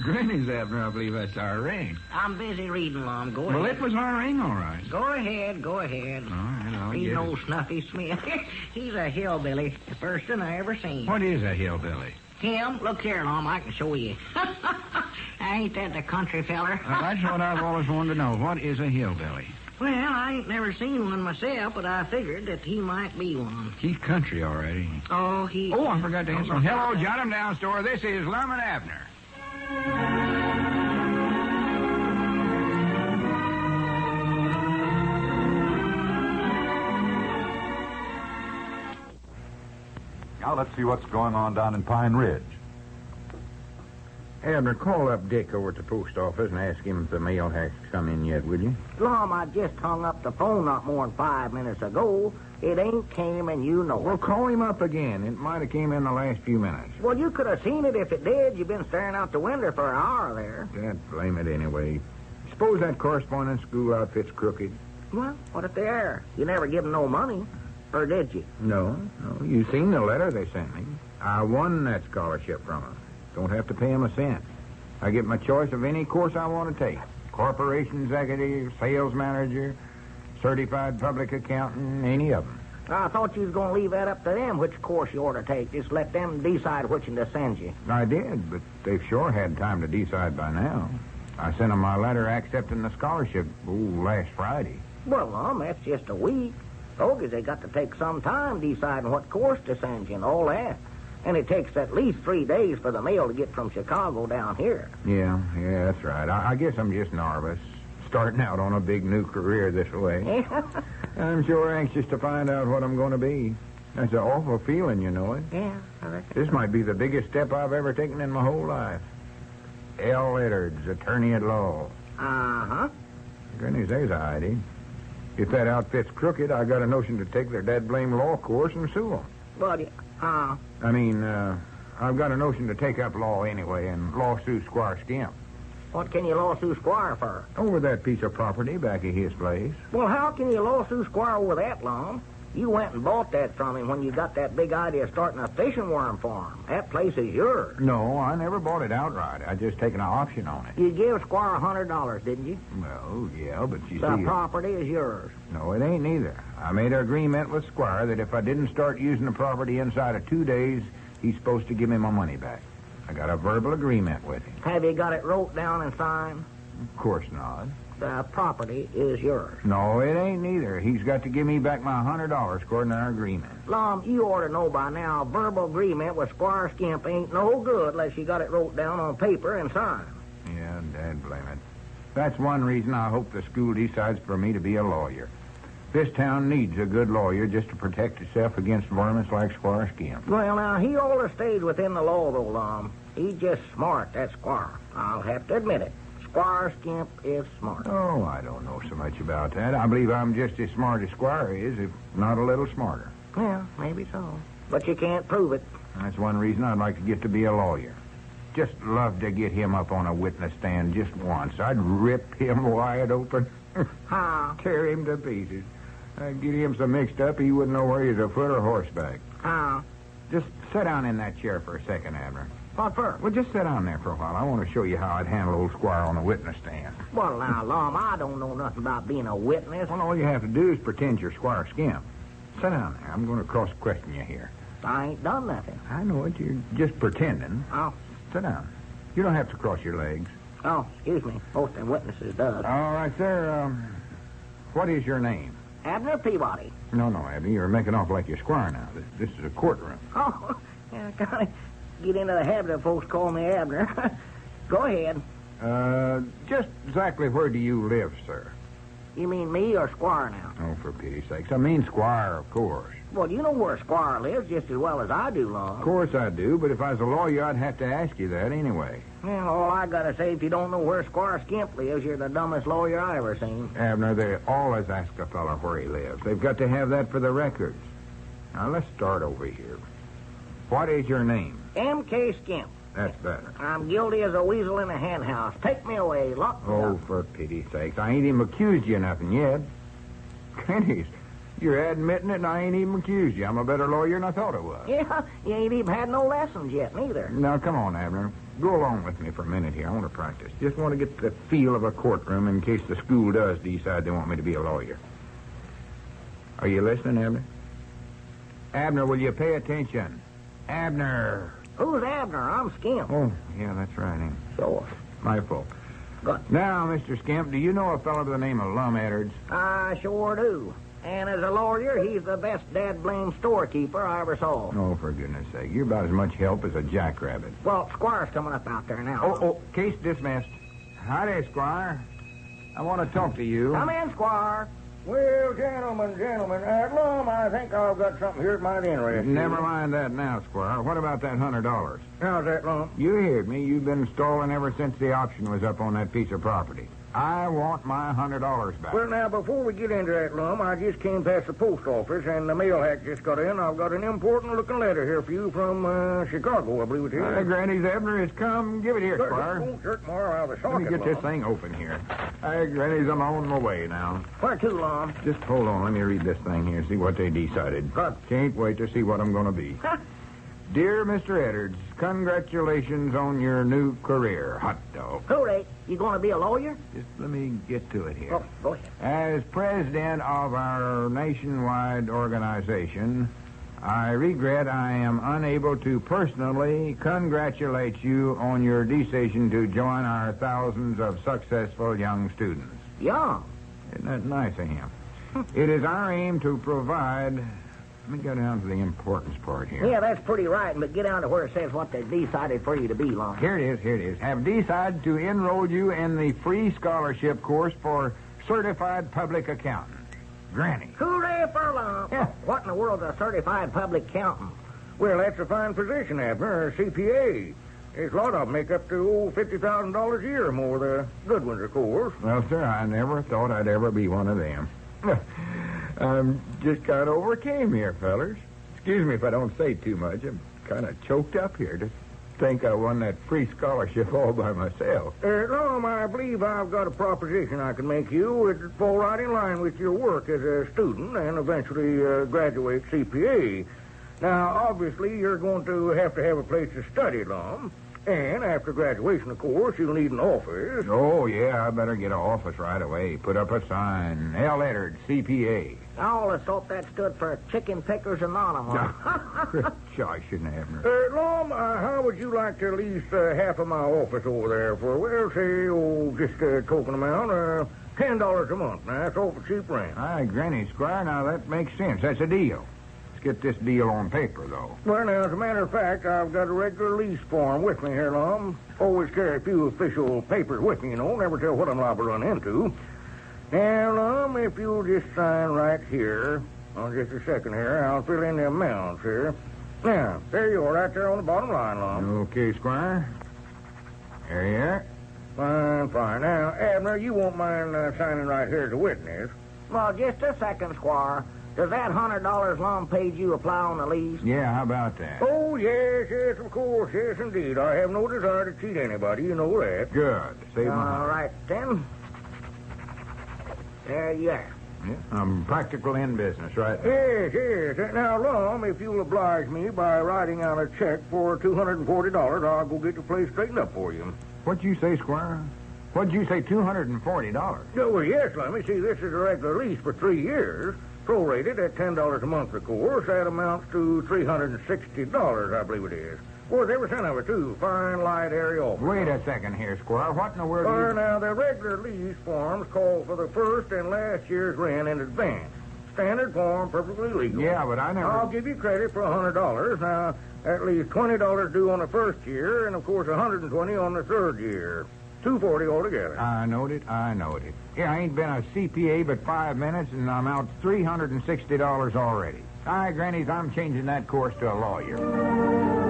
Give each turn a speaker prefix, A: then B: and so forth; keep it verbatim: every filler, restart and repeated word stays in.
A: Granny's, Abner, I believe that's our ring.
B: I'm busy reading, Lum. Go
A: Well,
B: ahead.
A: it was our ring, all right.
B: Go ahead, go ahead.
A: All right, I'll
B: He's
A: get
B: an
A: it.
B: old Snuffy Smith. He's a hillbilly. The first one I ever seen.
A: What is a hillbilly?
B: Him? Look here, Lum. I can show you. Ain't that the country feller?
A: Uh, that's what I've always wanted to know. What is a hillbilly?
B: Well, I ain't never seen one myself, but I figured that he might be one.
A: He's country already.
B: Oh, he...
A: Oh, I forgot to answer.
B: Oh,
A: Hello, jot him down, store. This is Lum and Abner.
C: Now let's see what's going on down in Pine Ridge.
D: Abner, call up Dick over at the post office and ask him if the mail has come in yet, will you?
B: Lum, I just hung up the phone not more than five minutes ago. It ain't came, and you know
D: Well,
B: it.
D: call him up again. It might have came in the last few minutes.
B: Well, you could have seen it if it did. You've been staring out the window for an hour there.
D: Dad, blame it anyway. Suppose that correspondence school outfit's crooked?
B: Well, what if they are? You never give them no money. Or did you?
D: No, no. You seen the letter they sent me. I won that scholarship from them. Don't have to pay them a cent. I get my choice of any course I want to take. Corporation executive, sales manager, certified public accountant, any of them.
B: I thought you was going to leave that up to them, which course you ought to take. Just let them decide which one to send you.
D: I did, but they've sure had time to decide by now. I sent them my letter accepting the scholarship, ooh, last Friday.
B: Well, um, that's just a week. Bogus, they got to take some time deciding what course to send you and all that. And it takes at least three days for the mail to get from Chicago down here.
D: Yeah, yeah, that's right. I, I guess I'm just nervous, starting out on a big new career this way. I'm sure anxious to find out what I'm going to be. That's an awful feeling, you know it.
B: Yeah, I reckon.
D: This might be the biggest step I've ever taken in my whole life. L. Edwards, attorney at law.
B: Uh-huh.
D: Goodness, there's a idea. If that outfit's crooked, I got a notion to take their dad-blame law course and sue them.
B: But, uh...
D: I mean, uh, I've got a notion to take up law anyway and lawsuit Squire Skimp.
B: What can you lawsuit Squire for?
D: Over that piece of property back at his place.
B: Well, how can you lawsuit Squire over that long? You went and bought that from him when you got that big idea of starting a fishing worm farm. That place is yours.
D: No, I never bought it outright. I just taken an option on it.
B: You gave Squire a hundred dollars, didn't you?
D: Well, yeah, but you
B: The
D: see...
B: property is yours.
D: No, it ain't neither. I made an agreement with Squire that if I didn't start using the property inside of two days, he's supposed to give me my money back. I got a verbal agreement with him.
B: Have you got it wrote down and signed?
D: Of course not.
B: The property is yours.
D: No, it ain't neither. He's got to give me back my hundred dollars according to our agreement.
B: Lum, you ought to know by now a verbal agreement with Squire Skimp ain't no good unless you got it wrote down on paper and signed.
D: Yeah, Dad, blame it. That's one reason I hope the school decides for me to be a lawyer. This town needs a good lawyer just to protect itself against varmints like Squire Skimp.
B: Well, now, he always stays within the law, though, Lum. He's just smart, that Squire. I'll have to admit it. Squire Skimp is smart.
D: Oh, I don't know so much about that. I believe I'm just as smart as Squire is, if not a little smarter.
B: Well, maybe so. But you can't prove it.
D: That's one reason I'd like to get to be a lawyer. Just love to get him up on a witness stand just once. I'd rip him wide open.
B: How?
D: Tear him to pieces. I'd get him so mixed up he wouldn't know where he's afoot or horseback.
B: How?
D: Just sit down in that chair for a second, Abner.
B: What for?
D: Well, just sit down there for a while. I want to show you how I'd handle old Squire on the witness stand.
B: Well, now, Lum, I don't know nothing about being a witness.
D: Well, all you have to do is pretend you're Squire Skimp. Sit down there. I'm going to cross-question you here.
B: I ain't done nothing.
D: I know it. You're just pretending.
B: Oh,
D: Sit down. You don't have to cross your legs.
B: oh, excuse me. Most of them witnesses does.
D: All right, sir. Um, what is your name?
B: Abner Peabody.
D: No, no, Abby. You're making off like you're Squire now. This, this is a courtroom.
B: Oh, yeah, I gotta get into the habit of folks calling me Abner. Go ahead.
D: Uh, just exactly where do you live, sir?
B: You mean me or Squire now?
D: Oh, for pity's sakes. I mean Squire, of course.
B: Well, you know where Squire lives just as well as I do, Lum.
D: Of course I do, but if I was a lawyer, I'd have to ask you that anyway.
B: Well, all I gotta say, if you don't know where Squire Skimp lives, you're the dumbest lawyer I ever seen.
D: Abner, they always ask a fellow where he lives. They've got to have that for the records. Now, let's start over here. What is your name?
B: M K Skimp.
D: That's better.
B: I'm guilty as a weasel in a hen house. Take me away. Lock me
D: Oh,
B: up.
D: for pity's sakes. I ain't even accused you of nothing yet. Goodness, You're admitting it, and I ain't even accused you. I'm a better lawyer than I thought I was.
B: Yeah, you ain't even had no lessons yet, neither.
D: Now, come on, Abner. Go along with me for a minute here. I want to practice. Just want to get the feel of a courtroom in case the school does decide they want me to be a lawyer. Are you listening, Abner? Abner, will you pay attention? Abner.
B: Who's Abner? I'm Skimp.
D: Oh, yeah, that's right. Ain't it?
B: So,
D: My fault.
B: Good.
D: Now, Mister Skimp, do you know a fellow by the name of Lum Edwards?
B: I sure do. And as a lawyer, he's the best dad-blame storekeeper I ever saw.
D: Oh, for goodness sake. You're about as much help as a jackrabbit.
B: Well, Squire's coming up out there now.
D: Oh, oh, case dismissed. Howdy, Squire. I want to talk to you.
B: Come in, Squire.
E: Well, gentlemen, gentlemen, uh, Lum, I think I've got something here that might interest you.
D: Never mind that now, Squire. What about that hundred dollars?
E: How's that, Lum?
D: You heard me. You've been stalling ever since the auction was up on that piece of property. I want my hundred dollars back.
E: Well, now, before we get into that, Lum, I just came past the post office, and the mail hack just got in. I've got an important-looking letter here for you from uh, Chicago, I believe it is.
D: Uh, Granny's Abner has come. Give it here,
E: Sir,
D: Squire.
E: Oh, sir, tomorrow I'll have a
D: Let me
E: socket,
D: get this
E: Lum.
D: thing open here. Hi, Granny's. I'm on my way now.
B: Where to, Lum?
D: Just hold on. Let me read this thing here, see what they decided.
B: Good.
D: Can't wait to see what I'm going to be. Dear Mister Edwards, congratulations on your new career, hot dog.
B: Hooray. You going to be a lawyer?
D: Just let me get to it here.
B: Oh, go ahead.
D: As president of our nationwide organization, I regret I am unable to personally congratulate you on your decision to join our thousands of successful young students.
B: Young.
D: Isn't that nice of him? It is our aim to provide... Let me go down to the importance part here.
B: Yeah, that's pretty right, but get down to where it says what they decided for you to be, Lum.
D: Here it is, here it is. Have decided to enroll you in the free scholarship course for certified public accountant. Granny.
B: Hooray for Lum.
D: Yeah.
B: What in the world's a certified public accountant?
E: Well, that's a fine position, Abner, a C P A. There's a lot of them make up to oh, fifty thousand dollars a year or more. The good ones, of course.
D: Well, sir, I never thought I'd ever be one of them. I'm just kind of overcame here, fellers. Excuse me if I don't say too much. I'm kind of choked up here to think I won that free scholarship all by myself.
E: Uh, Lum, I believe I've got a proposition I can make you. It'd fall right in line with your work as a student and eventually uh, graduate C P A. Now, obviously, you're going to have to have a place to study, Lum. And after graduation, of course, you'll need an office.
D: Oh, yeah, I better get an office right away. Put up a sign. L. Edwards, C P A.
B: I always thought that stood for Chicken Pickers Anonymous.
D: I shouldn't have.
E: Uh, Lum, uh, how would you like to lease uh, half of my office over there for, well, say, oh, just a token amount, uh, ten dollars a month. Now, that's awful cheap rent.
D: Aye, Granny, Squire, now that makes sense. That's a deal. Let's get this deal on paper, though.
E: Well, now, as a matter of fact, I've got a regular lease form with me here, Lum. Always carry a few official papers with me, you know. Never tell what I'm liable to run into. Now, Lum, if you'll just sign right here. Oh, just a second here. I'll fill in the amounts here. Now, there you are, right there on the bottom line, Lum.
D: Okay, Squire. There you are.
E: Fine, fine. Now, Abner, you won't mind uh, signing right here as a witness.
B: Well, just a second, Squire. Does that hundred dollars Lum paid you apply on the lease?
D: Yeah, how about that?
E: Oh, yes, yes, of course, yes, indeed. I have no desire to cheat anybody, you know that.
D: Good. Save my
B: All
D: money.
B: right, then. There you are.
D: Yeah, I'm practical in business, right? now.
E: Yes, yes. Now, Lum, if you'll oblige me by writing out a check for two hundred forty dollars, I'll go get the place straightened up for you.
D: What'd you say, Squire? What'd you say, two hundred forty dollars?
E: Oh, well, yes, Lum. You see, this is a regular lease for three years. Prorated at ten dollars a month, of course. That amounts to three hundred sixty dollars, I believe it is. Worth every cent of it, too. Fine, light, airy office.
D: Wait a second here, Squire. What in the world
E: Well,
D: are you...
E: now, the regular lease forms call for the first and last year's rent in advance. Standard form, perfectly legal.
D: Yeah, but I never...
E: I'll give you credit for one hundred dollars. Now, at least twenty dollars due on the first year, and, of course, one hundred twenty dollars on the third year. two hundred forty dollars altogether.
D: I knowed it. I knowed it. Yeah, I ain't been a C P A but five minutes, and I'm out three hundred sixty dollars already. Aye, Grannies, I'm changing that course to a lawyer.